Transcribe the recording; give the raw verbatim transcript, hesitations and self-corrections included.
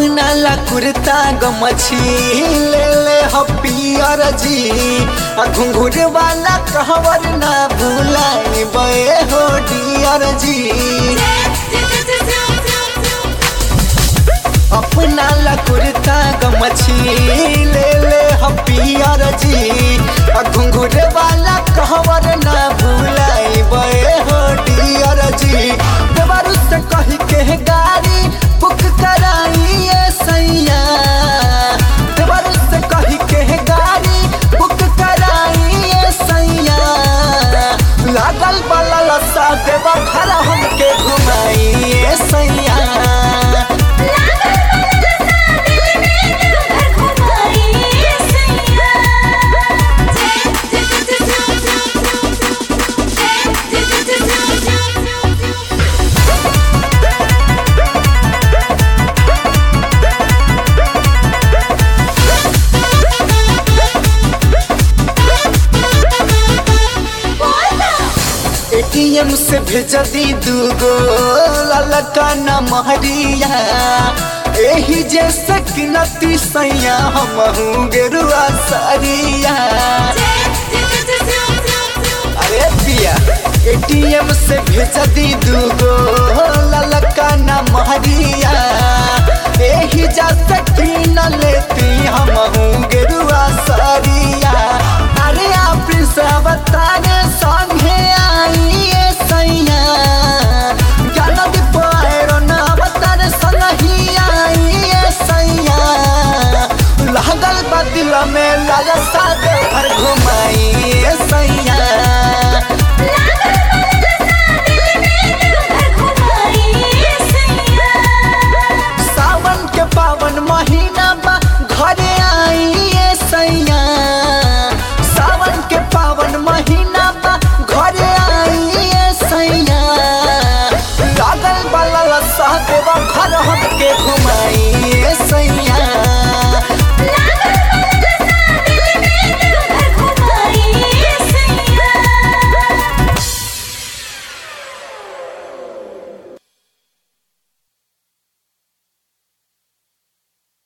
अपना ला कुर्ता गमछी ले ले हपियर जी घुंघुर वाला कहवर ना भूलाई बे हो डियर जी। अपना ला कुर्ता गमछी ले ले हपियर जी घुंघुर वाला कहवर ना भूलाई बे हो डियर जी। देवरू से कही के गाड़ी बुक कराइए सैया, देवरू से कही के गाड़ी बुक कराइए सैया। लागल वाला लसा देवा घर हमके घुमाइए सैया। एटीएम से भेज दी दूगो ललका न महरिया एही जैसे किनती सैया हम गेरुआ सारिया। अरे पिया एटीएम से भेज दी दूगो ललका न महरिया एही जैसे किन लेती हम गेरुआ सारिया। अरे आप बताने संगे आइए सैया ज्ञान दीपायरो ना बताने संगी आइए सैया। लागल बदिल में लालसा देवर घुमाइए सैया। सावन के पावन महीना बा घरे आइए सैया। सावन के पावन महीना बा घरे आइए सैया। लागल वाला लसा देवा घर हमके घुमाई